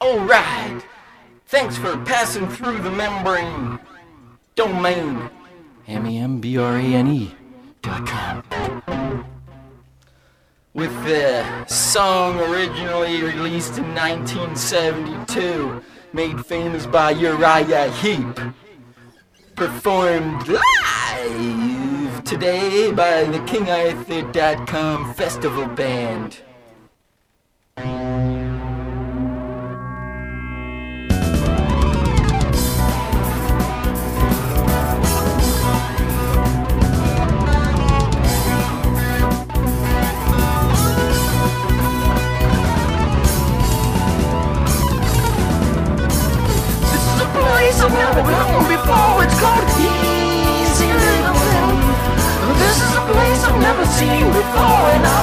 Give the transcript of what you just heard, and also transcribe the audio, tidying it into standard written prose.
Alright, thanks for passing through the membrane domain, membrane.com. With the song originally released in 1972, made famous by Uriah Heep, performed live today by the KingArthur.com Festival Band. I've never been before, it's called Easy Living. This is a place I've never seen before, and